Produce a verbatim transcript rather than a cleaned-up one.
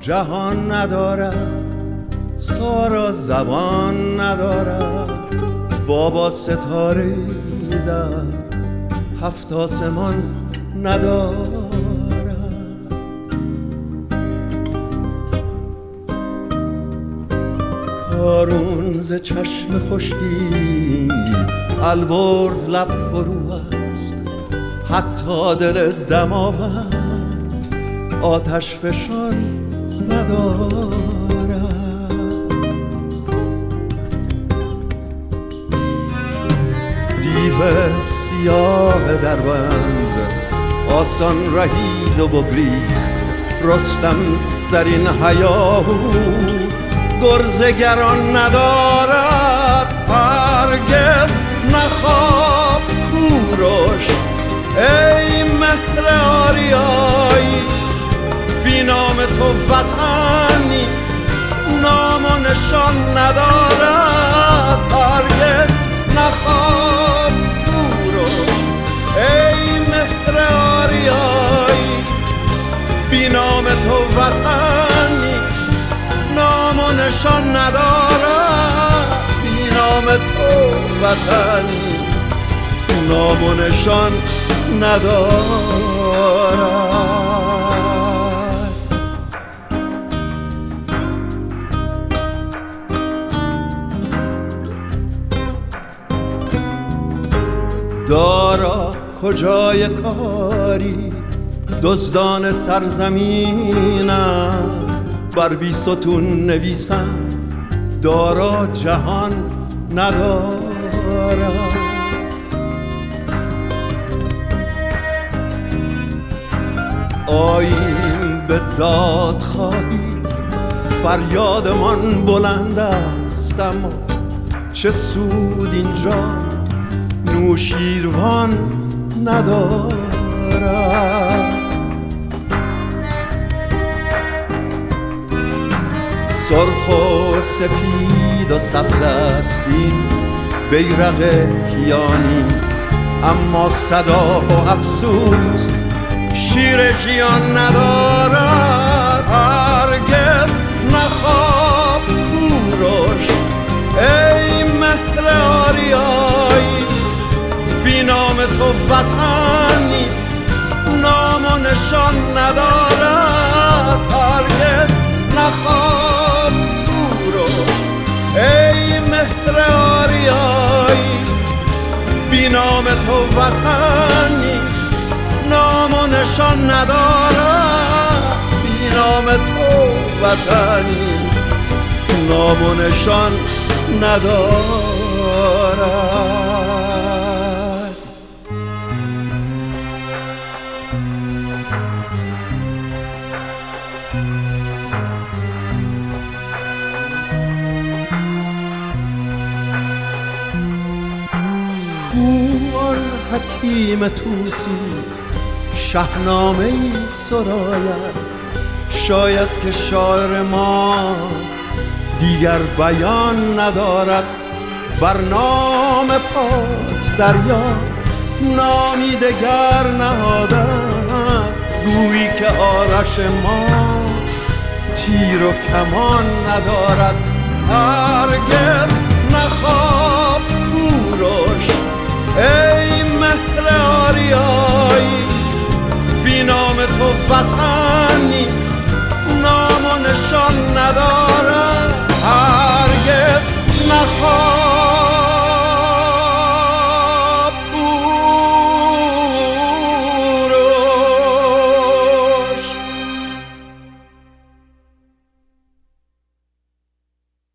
جهان ندارد، سارا زبان ندارد، بابا ستاره در هفت آسمان ندارد. کارون ز چشم خشکی البرز لب فرو است، حتی دل دماوند آتش فشان ندارد. دیو سیاه در بند آسان رهید و بگریخت، رستم در این هیاهو گرزگران ندارد. هرگز نخواب کوروش ای مهر آریایی، بی نام تو وطن نیست، نام و نشان ندارد. هرگز نخواب کوروش ای مهر آریایی، بی نام تو وطن نیست، نام و نشان ندارد. بی نام تو وطن نیست، نام و نشان ندارد. دارا کجای کاری دزدان سرزمینم، بر بی ستون نویسم دارا جهان ندارد. آییم به داد خواهی فریادمان بلند است، اما چه سود اینجا نوشیروان ندارد. سرخ و سپید و سبز است این بیرق کیانی، اما صدا و افسوس شیر ژیان ندارد. هرگز نخواب کوروش ای مهر آریایی، بی نام تو وطن نیست، نام و نشان ندارد. هرگز نخواب کوروش ای مهر آریایی، بی نام تو وطن نیست، نام و نشان ندارد. بی نام تو وطن نیست، نام و نشان ندارد. آن حکیم توسی شاهنامه‌ای سراید، شاید که شاعر ما دیگر بیان ندارد. بر نام پاس دریا نامی دگر نهادند، گویی که آرش ما تیر و کمان ندارد. هرگز نخواب کوروش ای مهر آریایی، بی نام تو وطن نیست، نام و نشان ندارد. هرگز نخواب